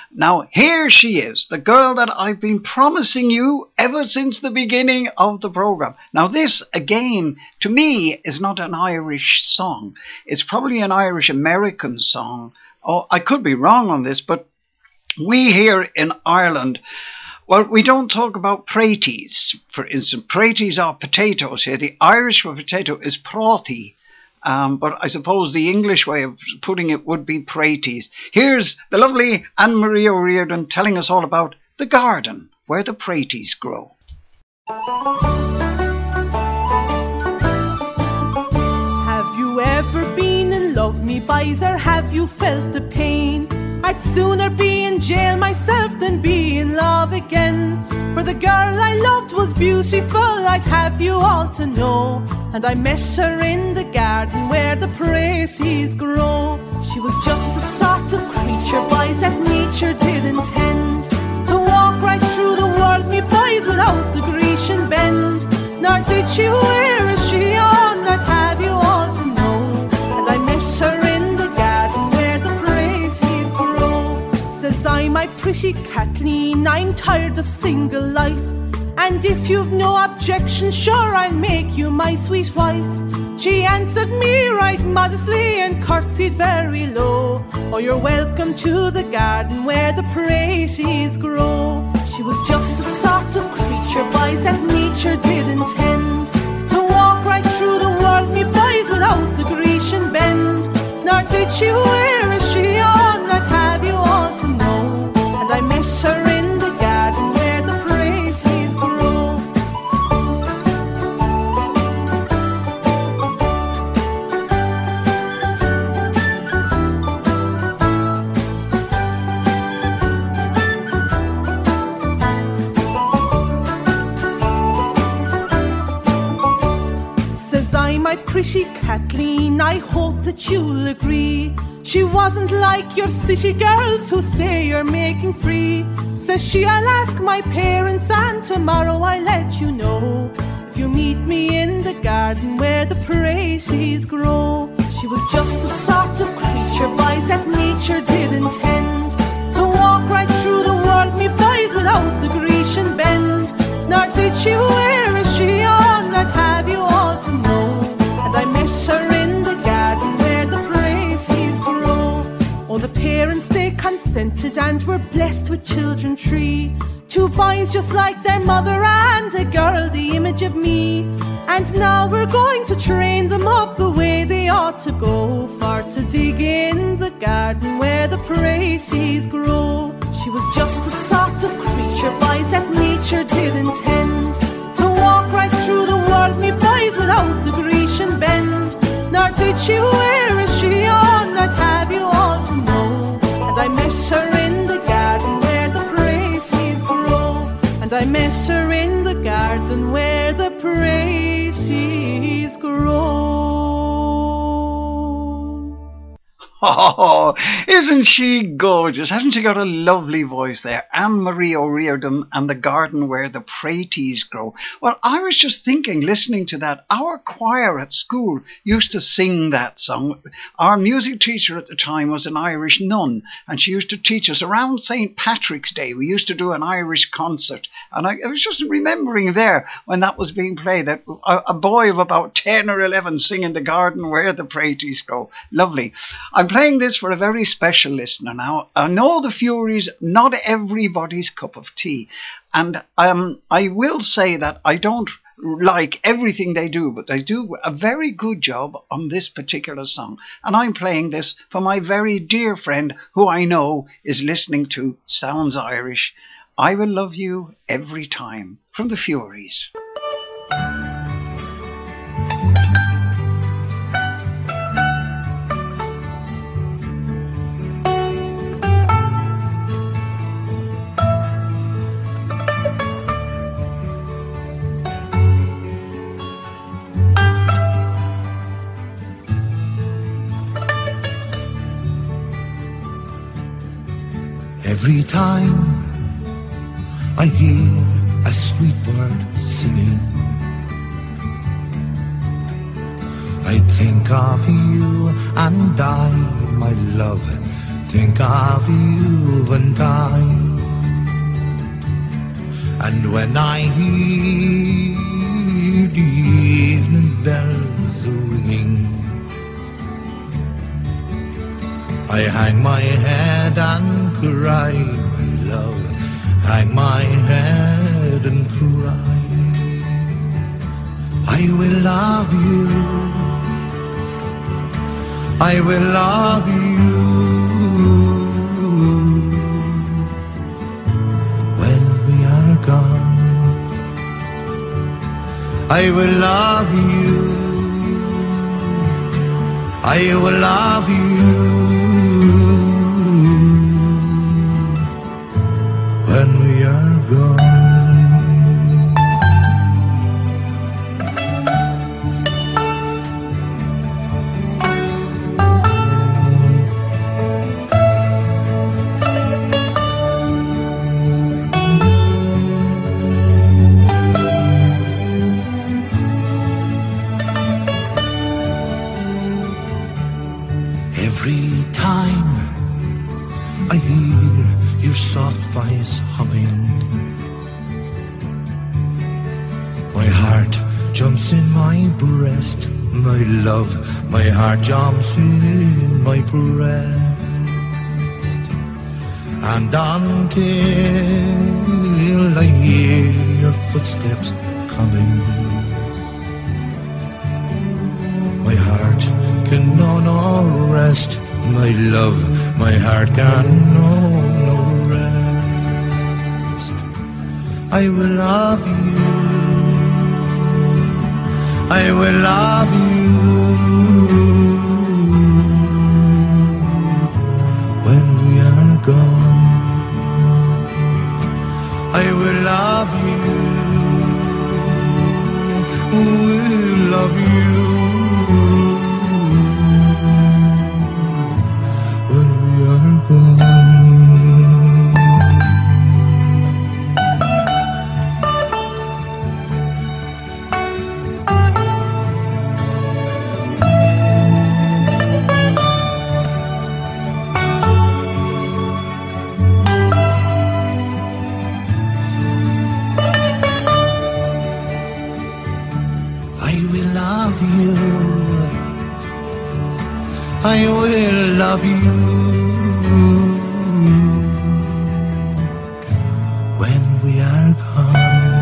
Now, here she is, the girl that I've been promising you ever since the beginning of the programme. Now, this, again, to me, is not an Irish song. It's probably an Irish-American song. Oh, I could be wrong on this, but we here in Ireland, well, we don't talk about praties. For instance, praties are potatoes here. The Irish for potato is prátaí. But I suppose the English way of putting it would be praties. Here's the lovely Anne-Marie O'Riordan telling us all about the garden where the praties grow. Have you ever been in love, me boys, or have you felt the pain? I'd sooner be in jail myself than be in love again. For the girl I loved was beautiful, I'd have you all to know. And I met her in the garden where the praties grow. She was just the sort of creature, boys, that nature did intend to walk right through the world, me boys, without the Grecian bend. Nor did she wear a she on, I'd have you all to know. And I met her in the garden where the praties grow. Says I, my pretty Kathleen, I'm tired of single life, and if you've no objection, sure I'll make you my sweet wife. She answered me right modestly and curtsied very low. Oh, you're welcome to the garden where the praties grow. She was just the sort of creature, boys, that nature did intend to walk right through the world, me boys, without the Grecian bend. Nor did she wear a she on, I'd have you all to know. And I met her in the garden where the praties grow. Says I, my pretty Kathleen, I hope that you'll agree. She wasn't like your city girls who say you're making free. Says she, I'll ask my parents and tomorrow I'll let you know. If you meet me in the garden where the praties grow. She was just the sort of creature, boys, that nature did intend to walk right through the world, me boys, without the Grecian bend. Nor did she wear a she on, I'd have you all to know. And I met her in the garden where the praties grow. Oh, the parents, they consented and were blessed with children three. Two boys just like their mother and a girl the image of me. And now we're going to train them up the way they ought to go, for to dig in the garden where the praties grow. She was just the sort of creature, boys, that nature did intend to walk right through the world, me boys, without the Grecian bend. Nor did she wear a she on, I'd have you all to know. And I met her in the garden where the praties grow. And I met her in the garden where the praties grow. Oh, isn't she gorgeous? Hasn't she got a lovely voice there? Anne-Marie O'Riordan and the garden where the praties grow. Well, I was just thinking, listening to that, our choir at school used to sing that song. Our music teacher at the time was an Irish nun, and she used to teach us around St. Patrick's Day. We used to do an Irish concert, and I was just remembering there when that was being played, that a boy of about 10 or 11 singing the garden where the praties grow. Lovely. I'm playing this for a very special listener now. I know the Fureys, not everybody's cup of tea. And I will say that I don't like everything they do, but they do a very good job on this particular song. And I'm playing this for my very dear friend who I know is listening to Sounds Irish. I Will Love You Every Time, from the Fureys. Every time I hear a sweet bird singing, I think of you and I, my love, think of you and I. And when I hear the evening bells ringing, I hang my head and cry, my love, hang my head and cry. I will love you, I will love you when we are gone. I will love you, I will love you when we are gone. Every time I hear your soft voice humming, my heart jumps in my breast, my love, my heart jumps in my breast. And until I hear your footsteps coming, my heart can know no rest, my love, my heart can know no rest. I will love you, I will love you when we are gone. I will love you, will love you when we are gone. I will love you when we are gone.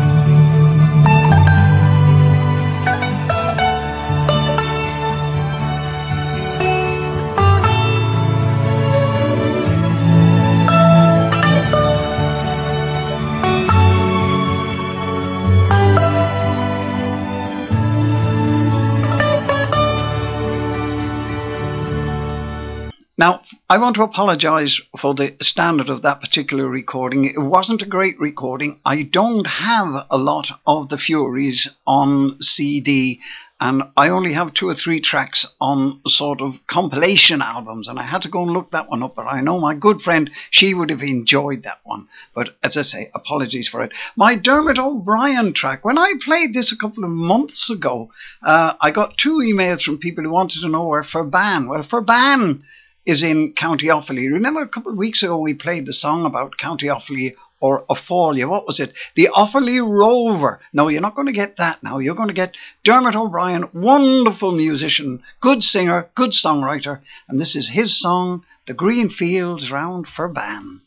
Now, I want to apologise for the standard of that particular recording. It wasn't a great recording. I don't have a lot of the Furies on CD, and I only have 2 or 3 tracks on sort of compilation albums, and I had to go and look that one up, but I know my good friend, she would have enjoyed that one. But as I say, apologies for it. My Dermot O'Brien track, when I played this a couple of months ago, I got 2 emails from people who wanted to know where Ferban. Well, Ferban is in County Offaly. Remember a couple of weeks ago we played the song about County Offaly, or Offalia, what was it? The Offaly Rover. No, you're not going to get that now. You're going to get Dermot O'Brien, wonderful musician, good singer, good songwriter, and this is his song, The Green Fields Round Ferban.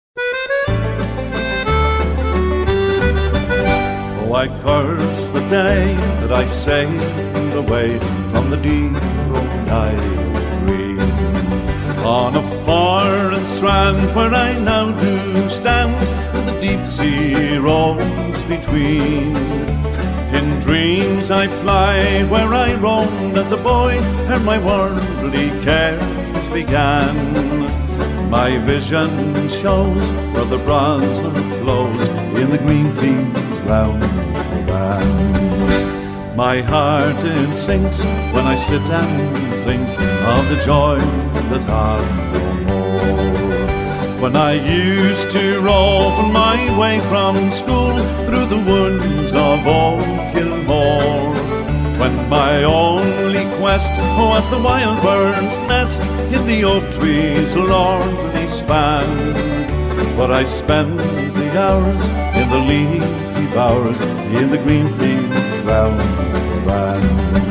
Oh, I curse the day that I sailed away from the deep old Ivory, on a foreign strand where I now do stand, and the deep sea rolls between. In dreams I fly where I roamed as a boy, ere my worldly cares began. My vision shows where the Brosna flows in the green fields round the band. My heart it sinks when I sit and think of the joys that are no more. When I used to roam my way from school through the woods of Old Kilmore, when my only quest was the wild bird's nest in the oak tree's lordly span. But I spent the hours in the leafy bowers in the green fields round the band.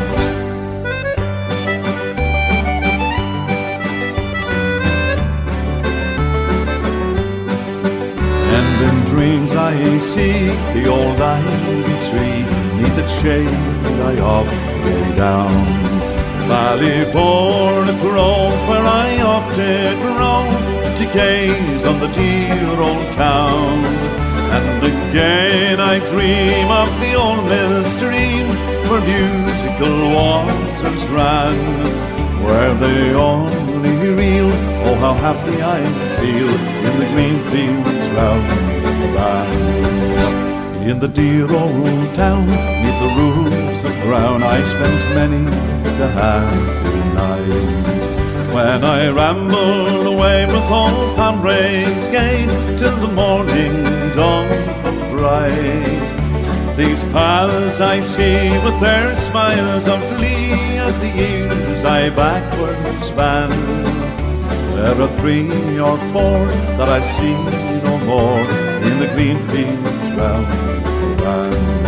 And in dreams I see the old ivy tree, neath its shade I oft lay down. Ballyvourney Grove, where I oft did rove, to gaze on the dear old town. And again I dream of the old mill stream, where musical waters ran, where they only reel. Oh, how happy I feel in the green fields round the band. In the dear old town, neath the roofs of brown, I spent many a happy night, when I rambled away with old comrades gay, till the morning dawn bright. These pals I see with their smiles of glee, as the years I backward span. There are 3 or 4 that I'd see no more in the green fields round the band.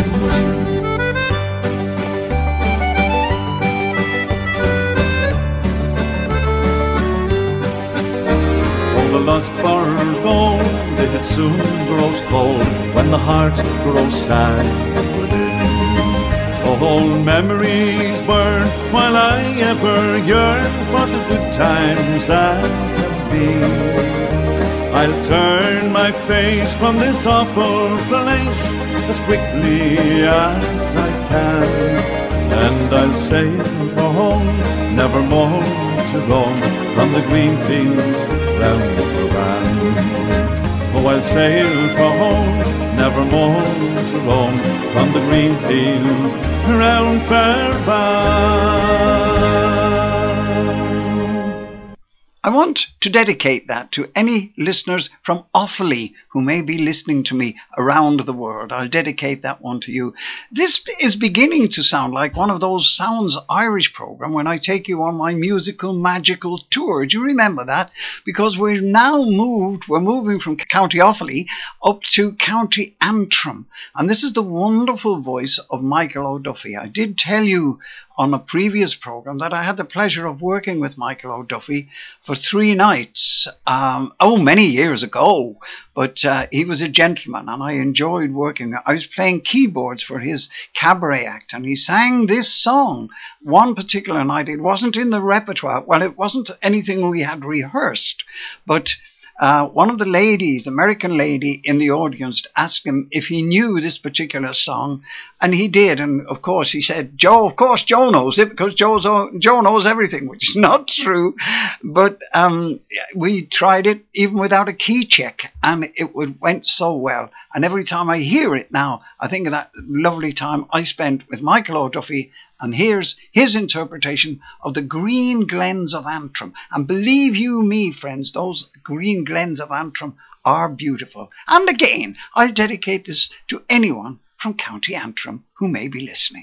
Oh, the lust for gold, it soon grows cold when the heart grows sad within. Old memories burn while I ever yearn for the good times that have been. I'll turn my face from this awful place as quickly as I can, and I'll sail for home, never more to roam from the green fields round the band. Oh, I'll sail for home, never more to roam from the green fields round Fairbank. I want to dedicate that to any listeners from Offaly who may be listening to me around the world. I'll dedicate that one to you. This is beginning to sound like one of those Sounds Irish program when I take you on my musical magical tour. Do you remember that? Because we're moving from County Offaly up to County Antrim. And this is the wonderful voice of Michael O'Duffy. I did tell you on a previous program that I had the pleasure of working with Michael O'Duffy for 3 nights, many years ago, but he was a gentleman and I enjoyed working. I was playing keyboards for his cabaret act and he sang this song one particular night. It wasn't in the repertoire, well, it wasn't anything we had rehearsed, but one of the ladies, American lady in the audience, asked him if he knew this particular song, and he did. And of course he said, Joe, of course Joe knows it because Joe knows everything, which is not true. But we tried it even without a key check, and it went so well. And every time I hear it now, I think of that lovely time I spent with Michael O'Duffy. And here's his interpretation of the Green Glens of Antrim. And believe you me, friends, those Green Glens of Antrim are beautiful. And again, I'll dedicate this to anyone from County Antrim who may be listening.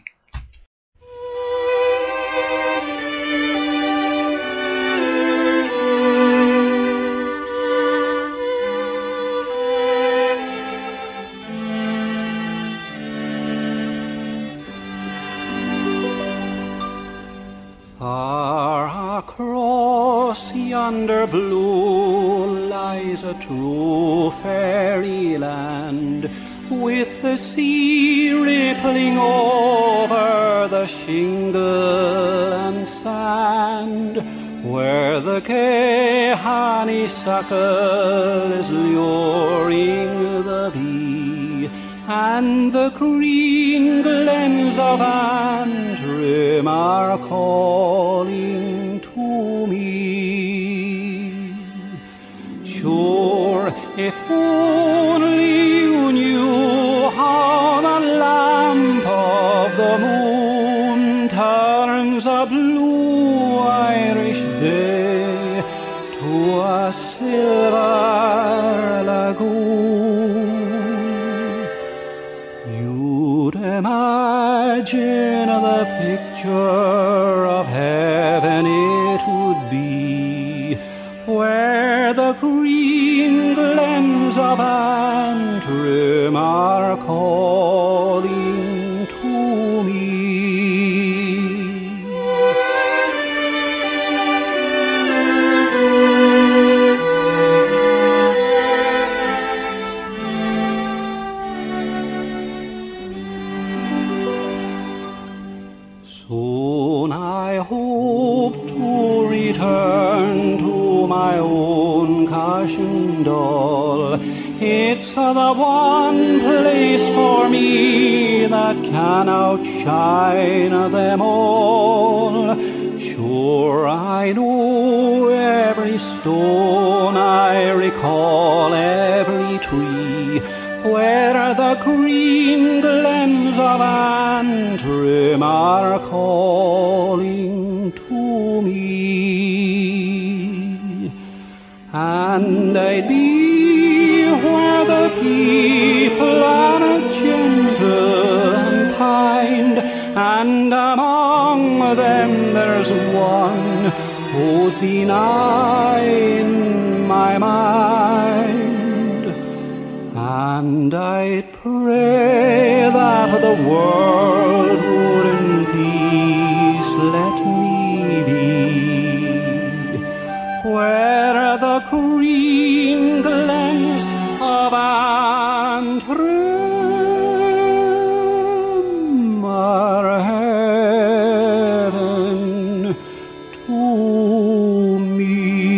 Far across yonder blue lies a true fairyland, with the sea rippling over the shingle and sand, where the gay honeysuckle is luring the bee, and the green glens of Antrim are calling to me. Sure, if only you knew how the lamp of the moon turns a blue Irish day to a silver lagoon, you'd imagine the picture of heaven it would be, where the green glens of Antrim are calling to me. Soon I hope to return to my own Cashindall. It's the one place for me that can outshine them all. Sure, I know every stone, I recall every tree, where the green glens of Antrim are calling to me. And I'd be where the people are gentle and kind, and among them there's one who's been in my mind. And I'd pray that the world would in peace let me be, where the green glens of Antrim are heaven to me.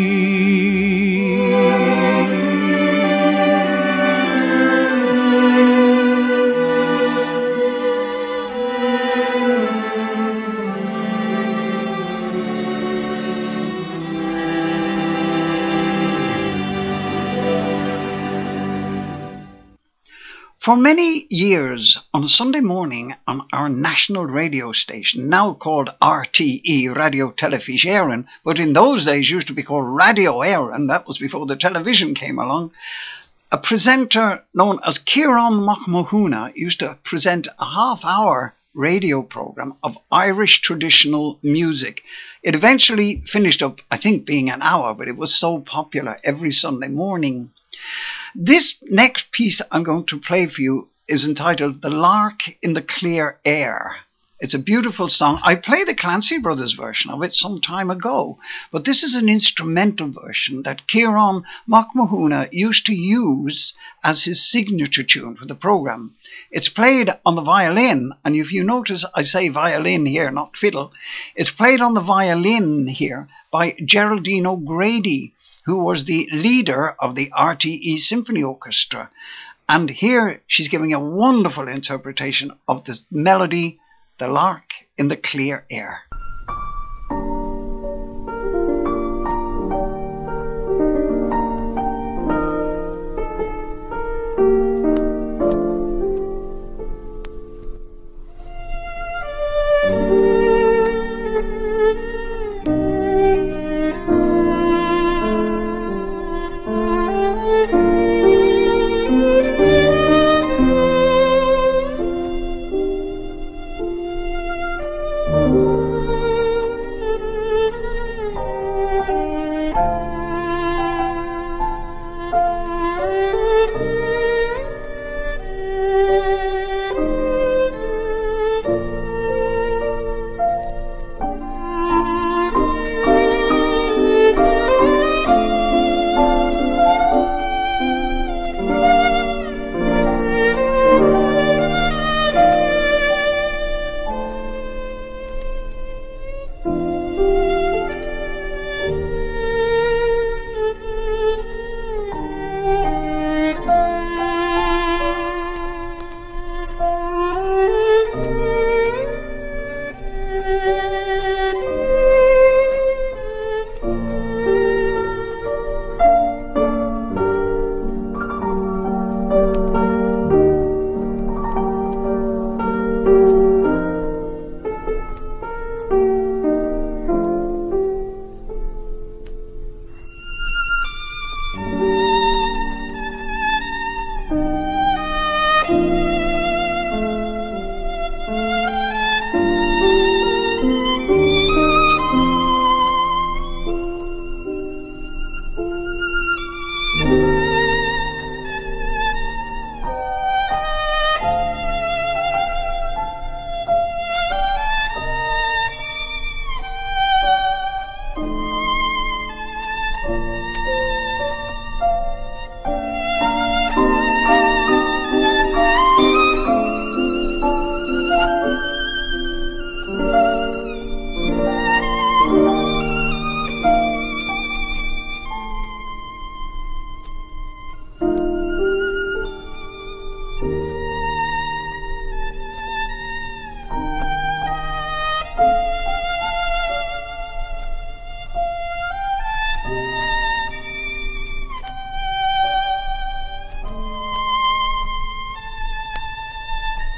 For many years, on a Sunday morning on our national radio station, now called RTE, Radio Telefís Éireann, but in those days used to be called Radio Éireann, that was before the television came along, a presenter known as Ciarán Mac Mahuna used to present a half-hour radio programme of Irish traditional music. It eventually finished up, I think, being an hour, but it was so popular every Sunday morning. This next piece I'm going to play for you is entitled The Lark in the Clear Air. It's a beautiful song. I played the Clancy Brothers version of it some time ago, but this is an instrumental version that Ciarán Mac Mahuna used to use as his signature tune for the programme. It's played on the violin, and if you notice I say violin here, not fiddle, it's played on the violin here by Geraldine O'Grady, who was the leader of the RTE Symphony Orchestra. And here she's giving a wonderful interpretation of the melody, The Lark in the Clear Air.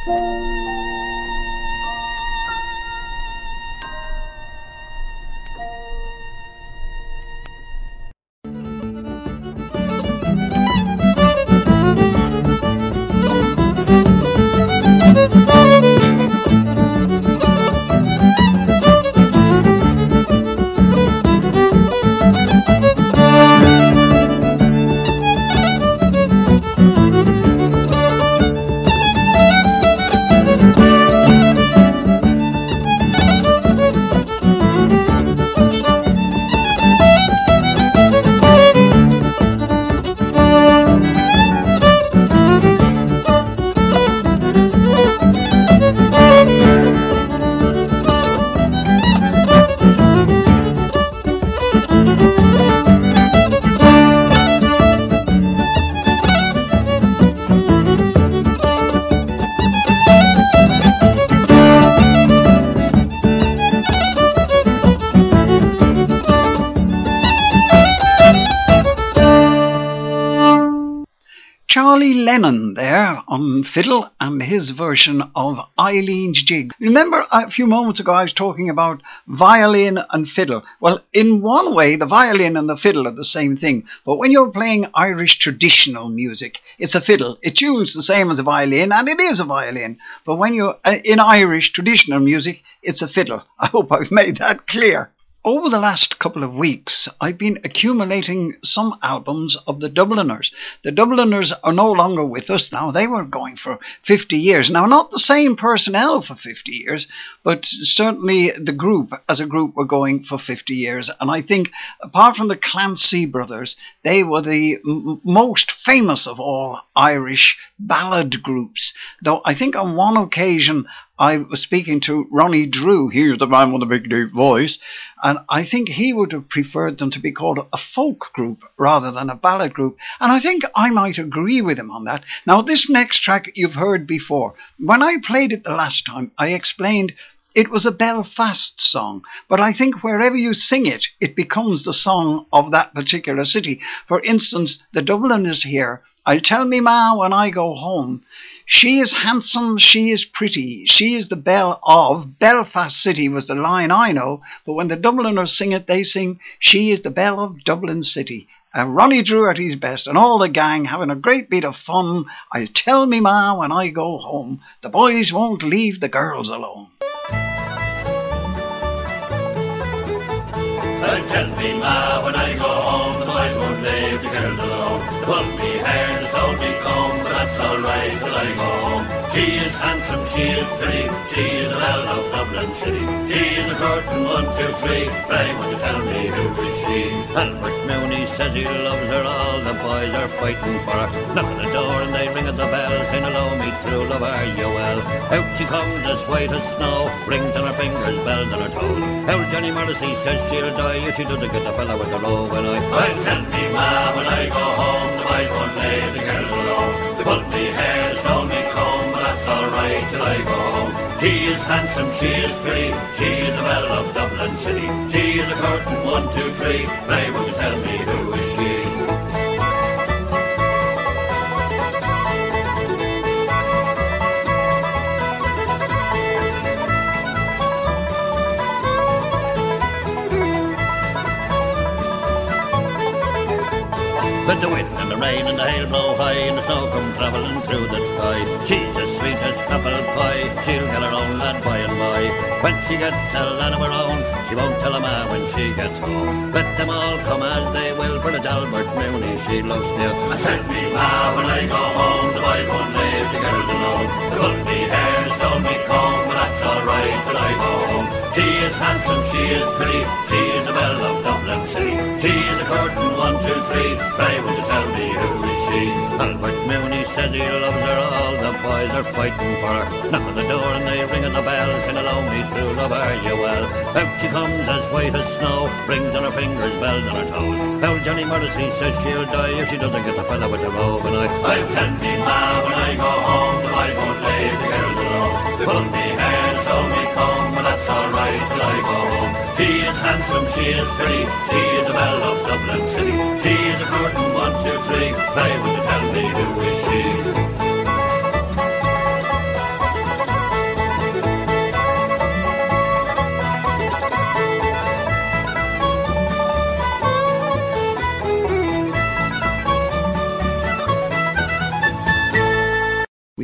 Charlie Lennon there on fiddle and his version of Eileen's Jig. Remember a few moments ago I was talking about violin and fiddle. Well, in one way the violin and the fiddle are the same thing, but when you're playing Irish traditional music, it's a fiddle. It tunes the same as a violin, and it is a violin. But when you're in Irish traditional music, it's a fiddle. I hope I've made that clear. Over the last couple of weeks, I've been accumulating some albums of the Dubliners. The Dubliners are no longer with us now. They were going for 50 years. Now, not the same personnel for 50 years, but certainly the group as a group were going for 50 years. And I think, apart from the Clancy brothers, they were the most famous of all Irish ballad groups. Though I think on one occasion, I was speaking to Ronnie Drew, he's the man with the big deep voice, and I think he would have preferred them to be called a folk group rather than a ballad group, and I think I might agree with him on that. Now, this next track you've heard before. When I played it the last time, I explained it was a Belfast song, but I think wherever you sing it, it becomes the song of that particular city. For instance, the Dubliners here, I'll tell me ma when I go home, she is handsome, she is pretty, she is the belle of Belfast City was the line I know, but when the Dubliners sing it, they sing, she is the belle of Dublin City. Ronnie Drew at his best and all the gang having a great bit of fun. I'll tell me ma when I go home, the boys won't leave the girls alone. I'll tell me ma when I go home, the boys won't leave the girls alone. They pull me hair, they stole me comb, but that's alright till I go home. She is handsome, she is pretty, she is the belle of Dublin City. She is a curtain 1, 2, 3, but I want to tell me who is she. Albert Mooney says he loves her, all the boys are fighting for her. Knock on the door and they ring at the bell, saying hello me true love, are you well? Out she comes as white as snow, rings on her fingers, bells on her toes. Old Johnny Morrissey says she'll die if she doesn't get the fella with the row. And I'll tell me ma when I go home, the boys won't leave the girls alone. They pulled me hair, stole me comb, but that's alright till I go home. She is handsome, she is pretty, she is the belle of Dublin City. She is a curtain 1, 2, 3, pray won't you tell me who is she? Let the wind and the rain and the hail blow high and the snow come travelling through the sky. She's as sweet as apple pie, she'll get her own lad by and by. When she gets a lad of her own, she won't tell a man when she gets home. Let them all come as they will, for it's Albert Mooney she loves still. And tell me ma when I go home, the boys won't leave the girls alone. They pull me hair, they stole me comb, but that's alright till I go home. She is handsome, she is pretty, she is the belle of Dublin City. She is a curtain 1, 2, 3, pray would you tell me who is she? Albert Mooney says he loves her, all the boys are fighting for her. Knock on the door and they ring at the bell, saying hello me true love, are you well? Out she comes as white as snow, rings on her fingers, bells on her toes. Old Johnny Morrissey says she'll die if she doesn't get the fella with the robe. And I'll tell me ma when I go home, the boys won't leave the girls alone. They pull me hair, they stole me comb, but that's alright till I go home. She is handsome, she is pretty, she is the belle of Dublin City. She is a curtain 1, 2, 3, pray would you tell me who is she?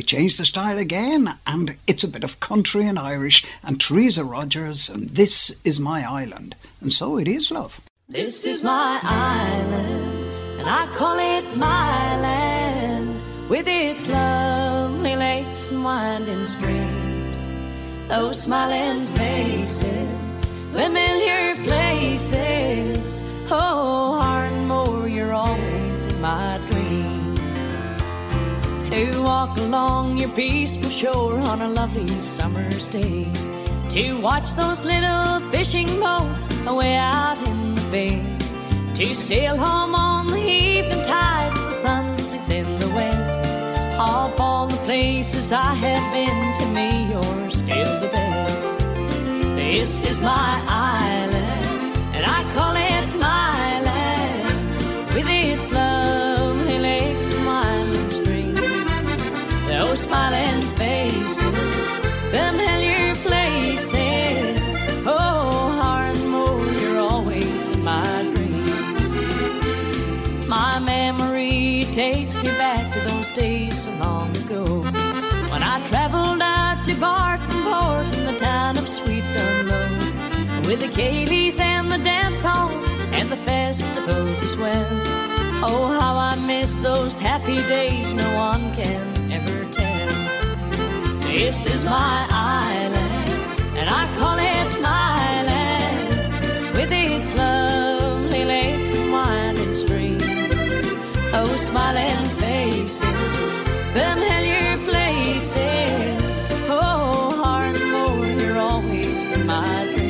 changed the style again, and it's a bit of country and Irish, and Teresa Rogers, and This Is My Island. And so it is, love. This is my island, and I call it my land, with its lovely lakes and winding streams, those smiling faces, familiar places. Oh, Ardmore, you're always in my dreams. To walk along your peaceful shore on a lovely summer's day, to watch those little fishing boats away out in the bay, to sail home on the evening tide as the sun sinks in the west. Of all the places I have been, to me you're still the best. This is my island, and I call it my land, with its lovely lakes and winding streams, those smiling faces, familiar places. Oh, Ardmore, you're always in my dreams. My memory takes me back to those days so long ago, when I traveled out to Barton Port in the town of Sweet Dunlow, with the Cayleys and the dance halls and the festivals as well. Oh, how I miss those happy days no one can ever tell. This is my island, and I call it my land, with its lovely lakes and winding streams, those smiling faces, familiar places. Oh, Ardmore, you're always in my dreams.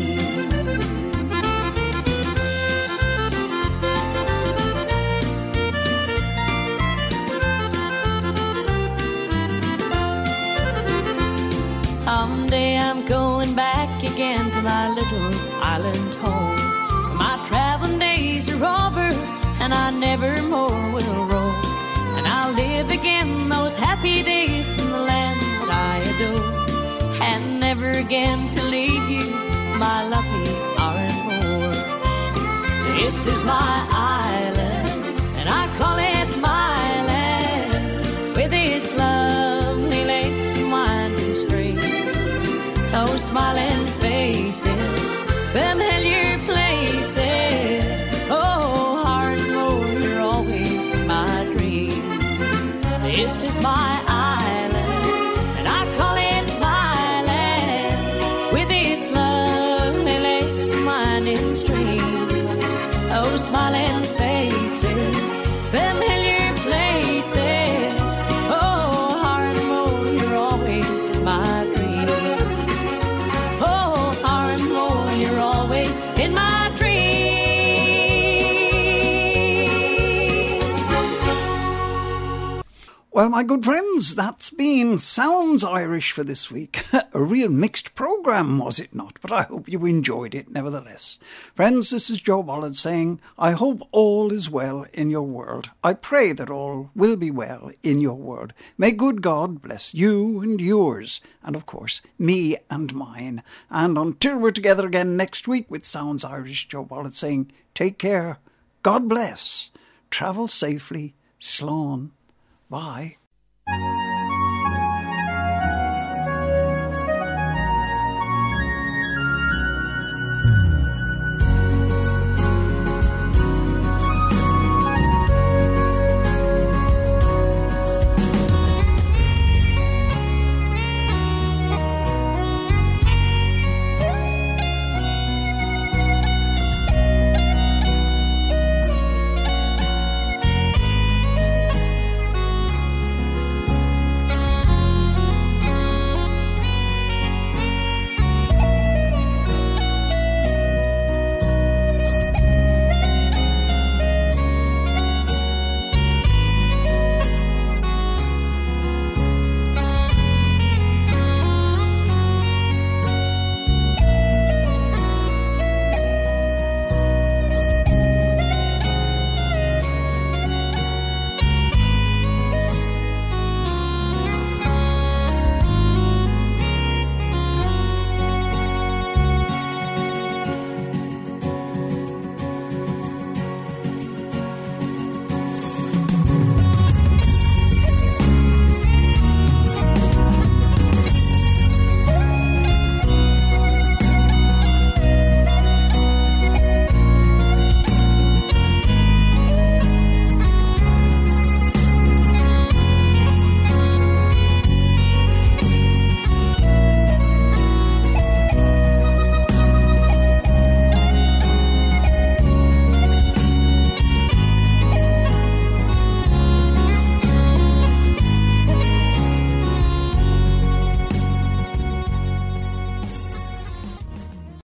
Someday I'm going back again to my little island home. My traveling days are over, and I never more will roam. And I'll live again those happy days in the land that I adore, and never again to leave you, my lovely Ardmore. This is my island, and I call it my land, with its lovely lakes and winding streams, those smiling faces, familiar places. Oh, Ardmore, you're always in my dreams. This is my island, and I call it my land, with its lovely lakes and winding streams, those smiling faces, familiar places. Oh, Ardmore, you're always in my dreams. Oh, Ardmore, you're always in my dreams. Well, my good friends, that's been Sounds Irish for this week. A real mixed programme, was it not? But I hope you enjoyed it nevertheless. Friends, this is Joe Bollard saying, I hope all is well in your world. I pray that all will be well in your world. May good God bless you and yours, and of course, me and mine. And until we're together again next week with Sounds Irish, Joe Bollard saying, take care, God bless, travel safely, slán. Bye.